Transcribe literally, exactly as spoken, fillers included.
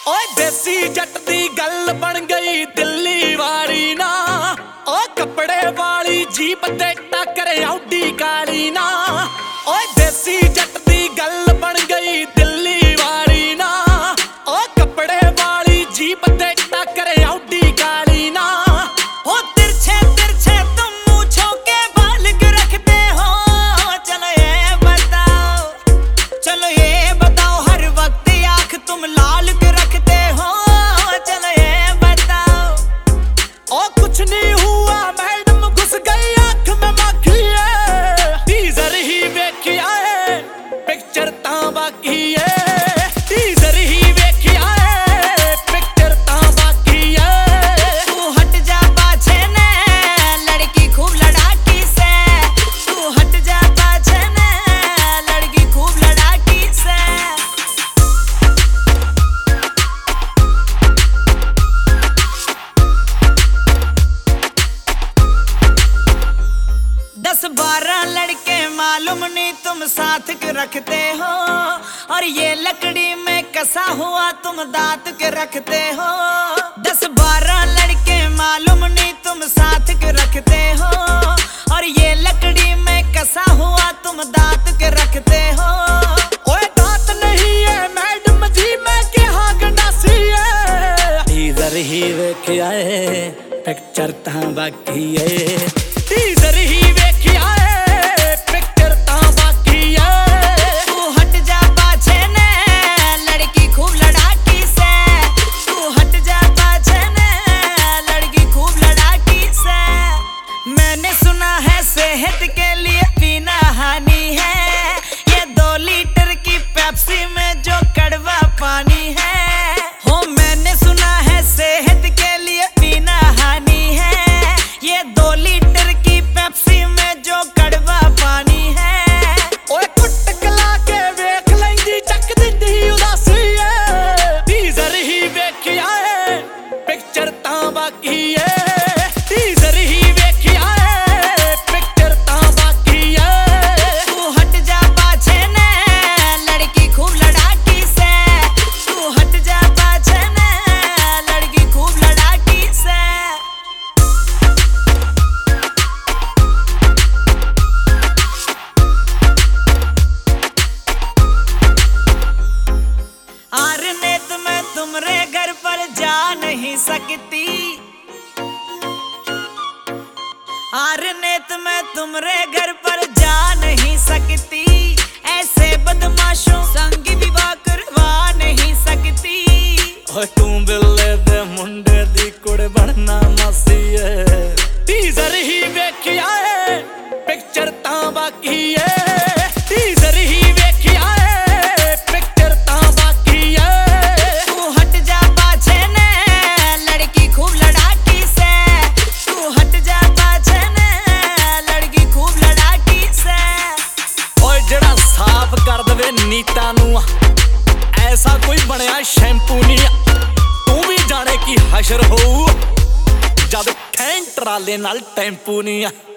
ओए देसी जट दी गल बन गई दिल्ली वाली ना। ओ कपड़े वाली जीप ते टक्कर आउडी काली ना। ओए देसी जट दी गल बन गई दिल्ली वाली ना। ओ कपड़े वाली जीप ते टक्कर आउडी काली ना। ओ तिरछे तिरछे तुम मूंछों के बाल क्यों रखते हो? चलो ये बताओ, चलो ये बताओ हर वक्त आंख तुम लाल क्यों रखते हो? चलो ये बताओ। ओ कुछ नहीं हुआ मैडम घुस गई आंख में माखी है। टीजर ही वेखिया है पिक्चर ता बाकी है। टीजर ही वेखिया है पिक्चर ता बाकी है। तू हट जा पाछे ने लड़की खूब लड़ाकी से। तू हट जा पाछे ने लड़की खूब लड़ाकी से। दस बारह लड़के मालूम नहीं तुम साथ क्यों रखते हो? और ये लकड़ी में कसा हुआ तुम दांत क्यों रखते हो? दस बारह लड़के मालूम नहीं तुम साथ क्यों रखते हो? और ये लकड़ी में कसा हुआ तुम दांत क्यों रखते हो? ओए दांत नहीं है मैडम जी मैं क्या गंडासी है। इधर ही वेखिया है पिक्चर ता बाकी है। टीजर ही वेखिया है पिक्चर ता बाकी है। तू हट जा पाछे ने लड़की खूब लड़ाकी से। तू हट जा पाछे ने लड़की खूब लड़ाकी से। मैंने सुना है सेहत के लिए पीना हानि है। ये दो लीटर की पेप्सी में जो कड़वा पानी है। हो मैंने सुना है सेहत के लिए पीना हानि है। ये दो लीटर की पेप्सी में जो कड़वा पानी है। ओए कुट कला के वेख लेंदी चक दिंदी उदासी है। टीजर ही वेखिया है पिक्चर ता बाकी है। टीजर ही वेखिया है पिक्चर ता बाकी है। तू हट जा पाछे ने लड़की खूब लड़ाकी से। तू हट जा पाछे ने लड़की खूब लड़ाकी से। आरनेत मैं तुम्हारे घर पर जा नहीं सकती। आरनेत मैं तुम्हारे घर पर जा नहीं सकती। ऐसे बदमाशों संग विवाह करवा नहीं सकती। ओए तू बिल्ले दे मुंडे दी कुड़ बनना मासी है। टीजर ही वेखिया है पिक्चर ता बाकी है। टीजर ही वेखिया है पिक्चर ता बाकी है। तू हट जा पाछे ने लड़की खूब लड़ाकी से। तू हट जा पाछे ने लड़की खूब लड़ाकी से। ओए जेड़ा साफ कर दवे नीता नू ऐसा कोई बनया शैम्पू नहीं। तू भी जाने की हशर हो जद खैं ट्राले नाल टेंपू नहीं।